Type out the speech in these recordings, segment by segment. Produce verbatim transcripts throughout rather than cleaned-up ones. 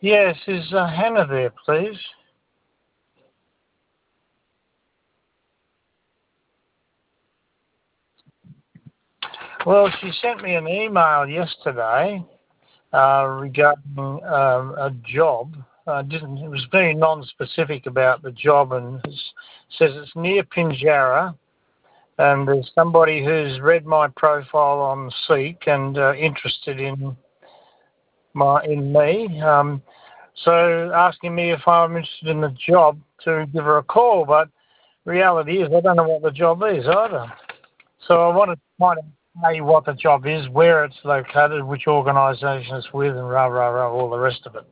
Yes, is uh, Hannah there, please? Well, she sent me an email yesterday uh, regarding um, a job. Uh, didn't it was very non-specific about the job, and it says it's near Pinjarra, and there's somebody who's read my profile on Seek and uh, interested in my in me. Um, so asking me if I'm interested in the job to give her a call, but reality is I don't know what the job is either. So I wanted to find out maybe what the job is, where it's located, which organisation it's with, and rah, rah, rah, all the rest of it.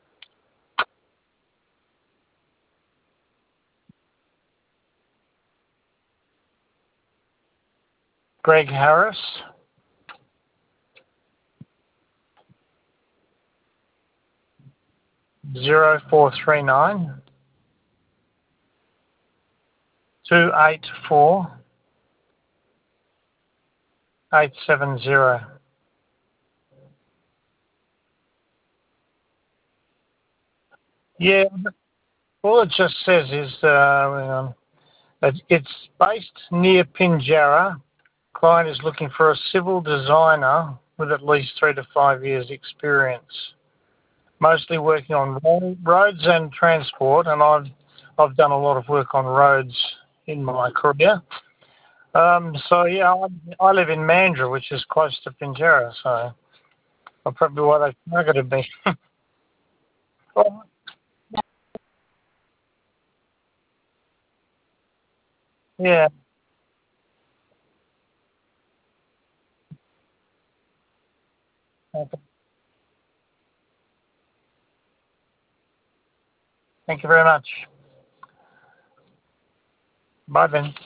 Greg Harris, zero four three nine two eight four eight seven zero. Yeah, all it just says is uh, hang on, that it's based near Pinjarra. Client is looking for a civil designer with at least three to five years experience, mostly working on roads and transport, and I've I've done a lot of work on roads in my career. Um, so yeah, I, I live in Mandurah, which is close to Pinjarra, so that's probably why they targeted me. Well, yeah. Okay. Thank you very much. Bye then.